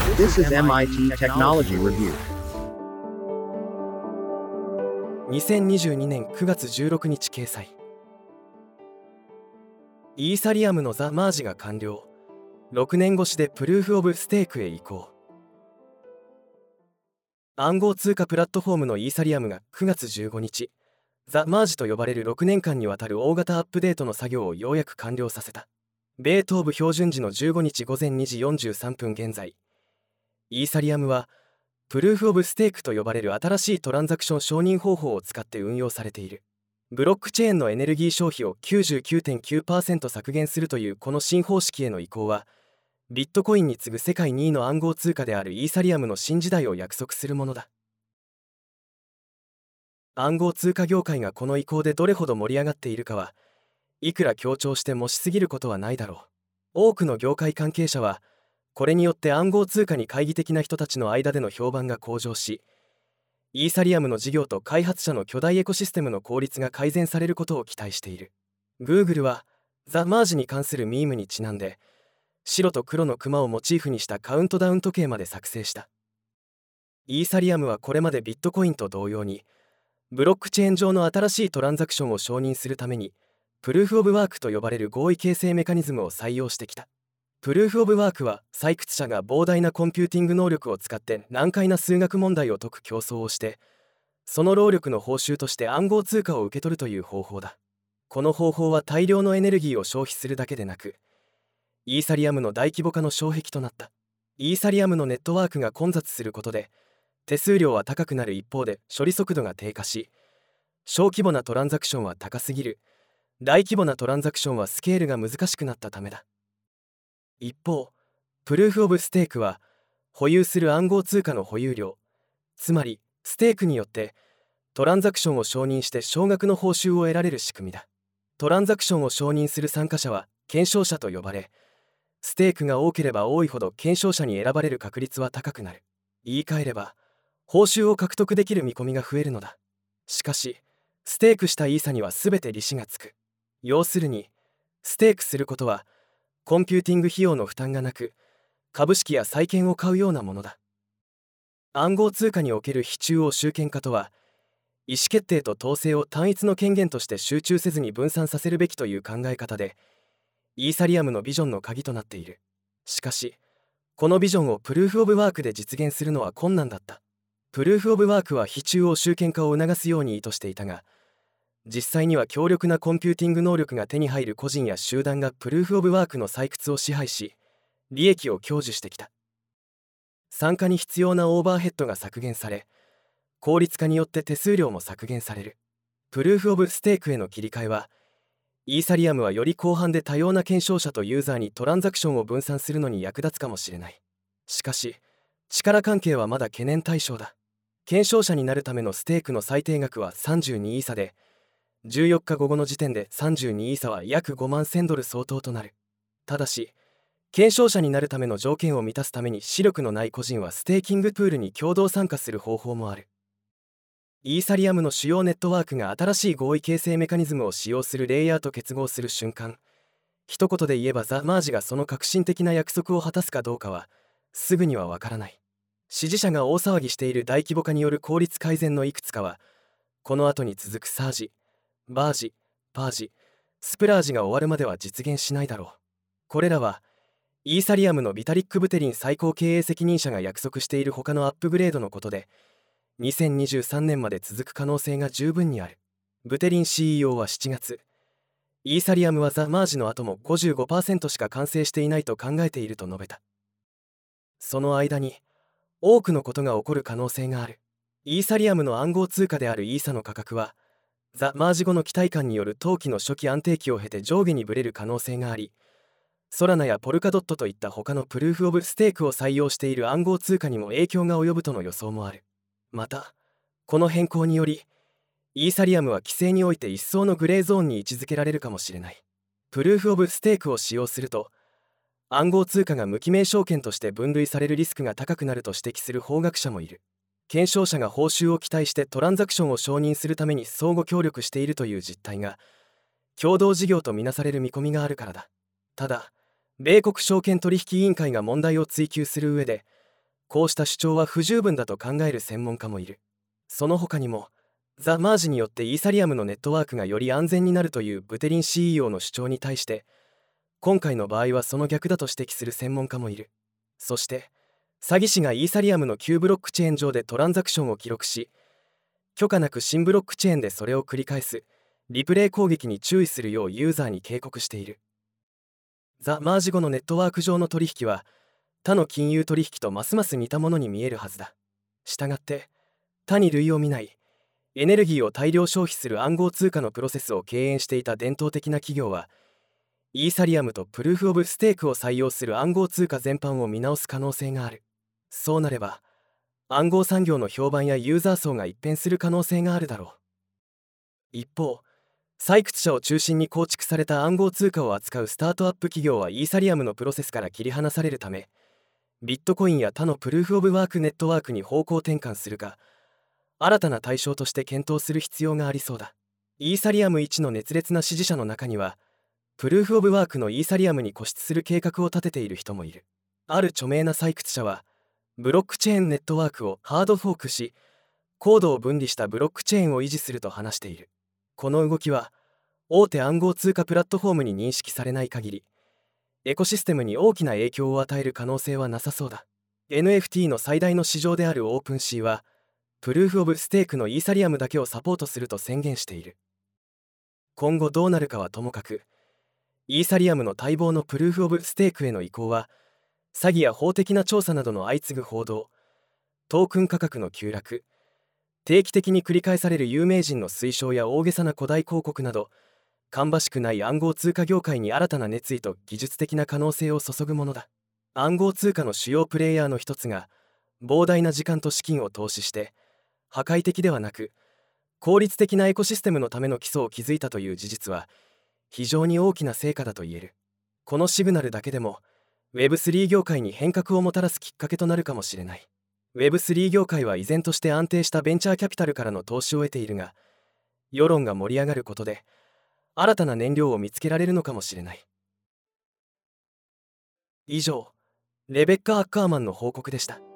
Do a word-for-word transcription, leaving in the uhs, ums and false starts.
This is エムアイティー Technology Review. にせんにじゅうにねんくがつじゅうろくにち掲載。イーサリアムのザ・マージが完了。ろくねん越しでプルーフ・オブ・ステークへ移行。暗号通貨プラットフォームのイーサリアムがくがつじゅうごにち、ザ・マージと呼ばれるろくねんかんにわたる大型アップデートの作業をようやく完了させた。米東部標準時のじゅうごにちごぜんにじよんじゅうさんぷん現在、イーサリアムはプルーフ・オブ・ステークと呼ばれる新しいトランザクション承認方法を使って運用されている。ブロックチェーンのエネルギー消費を きゅうじゅうきゅうてんきゅうパーセント 削減するというこの新方式への移行は、ビットコインに次ぐ世界にいの暗号通貨であるイーサリアムの新時代を約束するものだ。暗号通貨業界がこの移行でどれほど盛り上がっているかは、いくら強調してもしすぎることはないだろう。多くの業界関係者は、これによって暗号通貨に懐疑的な人たちの間での評判が向上し、イーサリアムの事業と開発者の巨大エコシステムの効率が改善されることを期待している。Google はザ・マージに関するミームにちなんで、白と黒のクマをモチーフにしたカウントダウン時計まで作成した。イーサリアムはこれまでビットコインと同様に、ブロックチェーン上の新しいトランザクションを承認するために、プルーフ・オブ・ワークと呼ばれる合意形成メカニズムを採用してきた。プルーフ・オブ・ワークは採掘者が膨大なコンピューティング能力を使って難解な数学問題を解く競争をして、その労力の報酬として暗号通貨を受け取るという方法だ。この方法は大量のエネルギーを消費するだけでなく、イーサリアムの大規模化の障壁となった。イーサリアムのネットワークが混雑することで、手数料は高くなる一方で処理速度が低下し、小規模なトランザクションは高すぎる、大規模なトランザクションはスケールが難しくなったためだ。一方、プルーフ・オブ・ステークは保有する暗号通貨の保有量、つまりステークによってトランザクションを承認して少額の報酬を得られる仕組みだ。トランザクションを承認する参加者は検証者と呼ばれ、ステークが多ければ多いほど検証者に選ばれる確率は高くなる。言い換えれば、報酬を獲得できる見込みが増えるのだ。しかし、ステークしたイーサには全て利子がつく。要するに、ステークすることはコンピューティング費用の負担がなく、株式や債券を買うようなものだ。暗号通貨における非中央集権化とは、意思決定と統制を単一の権限として集中せずに分散させるべきという考え方で、イーサリアムのビジョンの鍵となっている。しかし、このビジョンをプルーフ・オブ・ワークで実現するのは困難だった。プルーフ・オブ・ワークは非中央集権化を促すように意図していたが、実際には強力なコンピューティング能力が手に入る個人や集団がプルーフ・オブ・ワークの採掘を支配し、利益を享受してきた。参加に必要なオーバーヘッドが削減され、効率化によって手数料も削減される。プルーフ・オブ・ステークへの切り替えは、イーサリアムはより広範で多様な検証者とユーザーにトランザクションを分散するのに役立つかもしれない。しかし、力関係はまだ懸念対象だ。検証者になるためのステークの最低額はさんじゅうにイーサで、じゅうよっか午後の時点でさんじゅうにイーサは約ごまんせんドル相当となる。ただし、検証者になるための条件を満たすために視力のない個人はステーキングプールに共同参加する方法もある。イーサリアムの主要ネットワークが新しい合意形成メカニズムを使用するレイヤーと結合する瞬間、一言で言えばザ・マージがその革新的な約束を果たすかどうかはすぐにはわからない。支持者が大騒ぎしている大規模化による効率改善のいくつかは、この後に続くサージ、バージ、パージ、スプラージが終わるまでは実現しないだろう。これらはイーサリアムのビタリック・ブテリン最高経営責任者が約束している他のアップグレードのことで、にせんにじゅうさんねんまで続く可能性が十分にある。ブテリン シーイーオー はしちがつ、イーサリアムはザ・マージの後も ごじゅうごパーセント しか完成していないと考えていると述べた。その間に多くのことが起こる可能性がある。イーサリアムの暗号通貨であるイーサの価格は、ザ・マージ後の期待感による投機の初期安定期を経て上下にぶれる可能性があり、ソラナやポルカドットといった他のプルーフ・オブ・ステークを採用している暗号通貨にも影響が及ぶとの予想もある。また、この変更により、イーサリアムは規制において一層のグレーゾーンに位置づけられるかもしれない。プルーフ・オブ・ステークを使用すると、暗号通貨が無記名証券として分類されるリスクが高くなると指摘する法学者もいる。検証者が報酬を期待してトランザクションを承認するために相互協力しているという実態が、共同事業とみなされる見込みがあるからだ。ただ、米国証券取引委員会が問題を追及する上で、 こうした主張は不十分だと考える専門家もいる。その他にもザ・マージによってイーサリアムのネットワークがより安全になるというブテリン シーイーオー の主張に対して、今回の場合はその逆だと指摘する専門家もいる。そして詐欺師がイーサリアムの旧ブロックチェーン上でトランザクションを記録し、許可なく新ブロックチェーンでそれを繰り返すリプレイ攻撃に注意するようユーザーに警告している。ザ・マージ後のネットワーク上の取引は他の金融取引とますます似たものに見えるはずだ。したがって他に類を見ないエネルギーを大量消費する暗号通貨のプロセスを敬遠していた伝統的な企業は、イーサリアムとプルーフ・オブ・ステークを採用する暗号通貨全般を見直す可能性がある。そうなれば暗号産業の評判やユーザー層が一変する可能性があるだろう。一方、採掘者を中心に構築された暗号通貨を扱うスタートアップ企業はイーサリアムのプロセスから切り離されるため、ビットコインや他のプルーフ・オブ・ワークネットワークに方向転換するか、新たな対象として検討する必要がありそうだ。イーサリアムいちの熱烈な支持者の中には、プルーフ・オブ・ワークのイーサリアムに固執する計画を立てている人もいる。ある著名な採掘者は、ブロックチェーンネットワークをハードフォークし、コードを分離したブロックチェーンを維持すると話している。この動きは、大手暗号通貨プラットフォームに認識されない限り、エコシステムに大きな影響を与える可能性はなさそうだ。エヌエフティー の最大の市場であるオープンシーは、プルーフ・オブ・ステークのイーサリアムだけをサポートすると宣言している。今後どうなるかはともかく、イーサリアムの待望のプルーフ・オブ・ステークへの移行は、詐欺や法的な調査などの相次ぐ報道、トークン価格の急落、定期的に繰り返される有名人の推奨や大げさな古代広告など、芳しくない暗号通貨業界に新たな熱意と技術的な可能性を注ぐものだ。暗号通貨の主要プレイヤーの一つが、膨大な時間と資金を投資して、破壊的ではなく、効率的なエコシステムのための基礎を築いたという事実は、非常に大きな成果だと言える。このシグナルだけでも、ウェブスリー 業界に変革をもたらすきっかけとなるかもしれない。ウェブスリー 業界は依然として安定したベンチャーキャピタルからの投資を得ているが、世論が盛り上がることで、新たな燃料を見つけられるのかもしれない。以上、レベッカ・アッカーマンの報告でした。